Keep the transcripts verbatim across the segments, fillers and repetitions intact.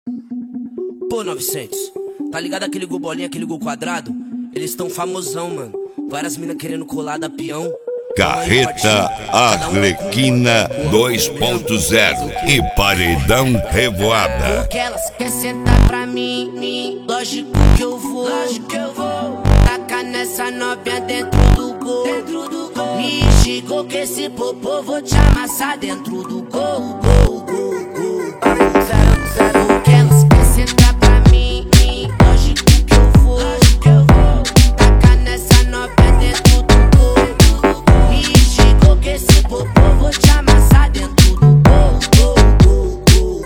Pô, novecentos, tá ligado aquele gol bolinha, aquele gol quadrado? Eles tão famosão, mano. Várias minas querendo colar da peão. Carreta Arlequina dois ponto zero e Paredão Revoada. Porque elas querem sentar pra mim, mim. Lógico que eu vou, lógico que eu vou. Tacar nessa novinha dentro do gol, dentro do gol. Me chegou que esse popô vou te amassar dentro do gol, gol, gol, gol. Zero, zero. Porque elas querem sentar pra mim, mim. Lógico que eu vou, lógico que eu vou. Tacar nessa novinha dentro do gol. Me chegou que esse popô vou te amassar dentro do gol, gol, gol, gol.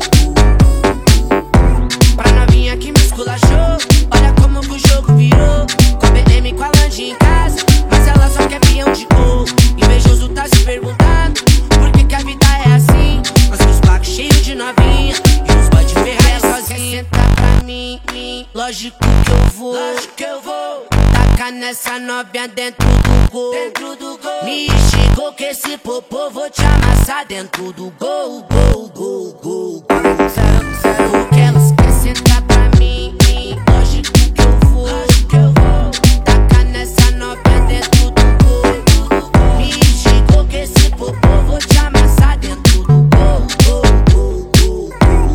Pra novinha que me esculachou, olha como que o jogo virou. Com B M com a Lange em casa, mas ela só quer peão de gol. Invejoso tá se perguntando por que que a vida é assim. Nós com os pacos cheios de novinha e os boy de Ferrari sozinha. Sentar pra mim, mim, lógico que eu vou, lógico que eu vou. Tacar nessa novinha dentro do gol, dentro do gol. Me chegou que esse popô vou te amassar dentro do gol, gol, gol, gol. Zero, zero. Porque elas querem sentar pra mim, mim. Lógico que eu vou, lógico que eu vou. Tacar nessa novinha dentro do gol. Me chegou que esse popô vou te amassar dentro do gol, gol, gol, gol.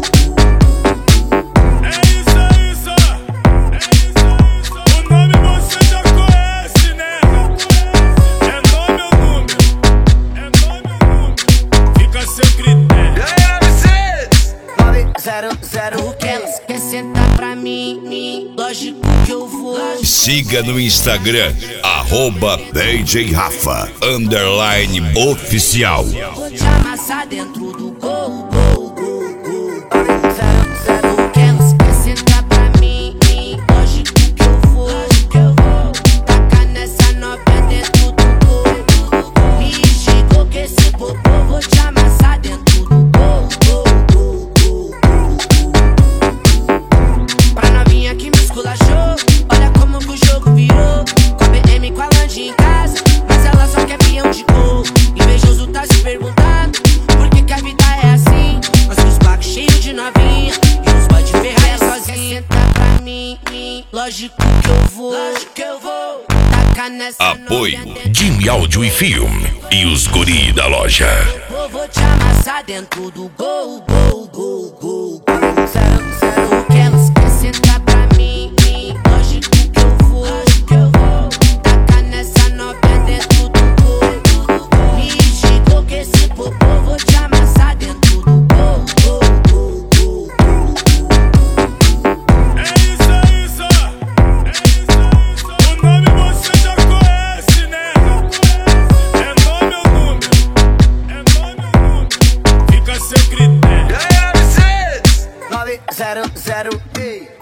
É isso, é isso, é isso, é isso. O nome você já conhece, né? É nome ou número? É nome ou número? Fica a seu critério. Zero, zero. Porque elas querem sentar pra mim, mim. Lógico que eu vou. Siga no Instagram, arroba D J Rafa, underline oficial. Vou te amassar dentro do gol, gol, gol, gol. Zero, zero. Porque elas querem sentar pra mim, mim. Lógico que eu vou, lógico que eu vou. Tacar nessa novinha dentro do gol. Me chegou que esse popô vou te amassar dentro do gol, gol, gol, gol. Pra novinha que me esculachou, olha como que o jogo virou. Com a B M com a Lange em casa, mas ela só quer peão de gol. Invejoso tá se perguntando por que que a vida é assim. Nós com os pacos cheios de novinha e os boy de Ferrari sozinha. Sentar pra mim, mim. Lógico que eu vou, lógico que eu vou. Tacar nessa Apoio novinha dentro Jimmy Áudio e Filme e os guri da loja. eu vou te amassar dentro do gol, gol, gol, gol. Zero, zero. Porque elas querem sentar pra mim, mim. Lógico que eu vou, lógico que eu vou. Tacar nessa novinha dentro do gol. Me chegou que esse popô vou te amassar dentro do gol, gol, gol, gol. É isso, é isso, é isso, é isso. O nome você já conhece, né? É nome ou número? É nome ou número? Fica a seu critério. Zero, zero.